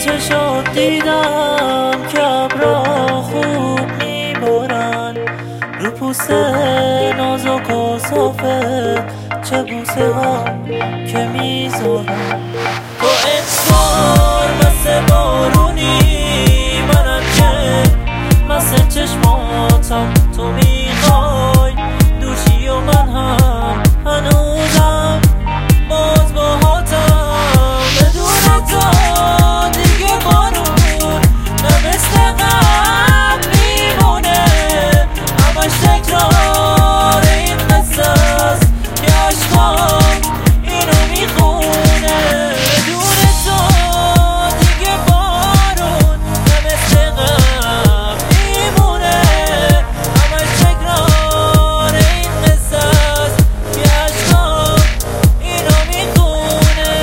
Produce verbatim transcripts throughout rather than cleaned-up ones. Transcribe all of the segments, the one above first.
چشات دیدم که ابرا خوب میبارن رو پوست نازک و صافت، چه بوسه ها که میذارن. تو انگار مثل بارونی، منم که مثل چشماتم. تو میخوای دوشی و من هم هنوزم باز باهاتم. بدون تو دیگه بارون نه مثل قبل میمونه، همش تکرار این قصه است که عشقام اینو میخونه. بدون تو دیگه بارون نه مثل قبل میمونه، همش تکرار این قصه است که عشقام اینو میخونه.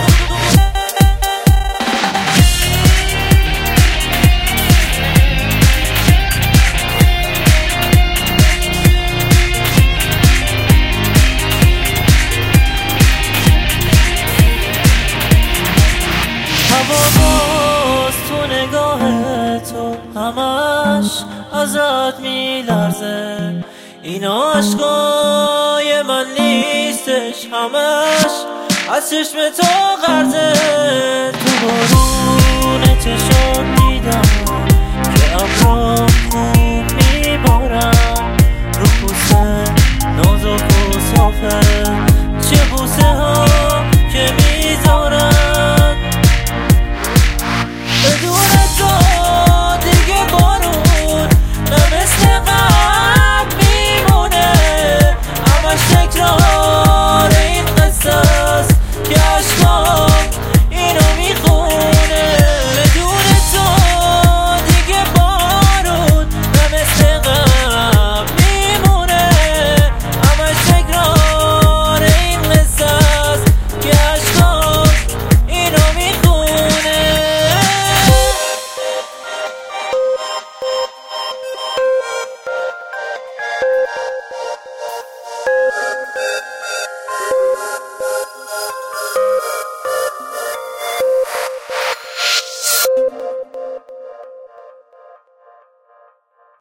هوا باز تو نگاه تو همش ازت میلرزه، اینا عشقای من نیستش، همش از چشم تو غرزه. تو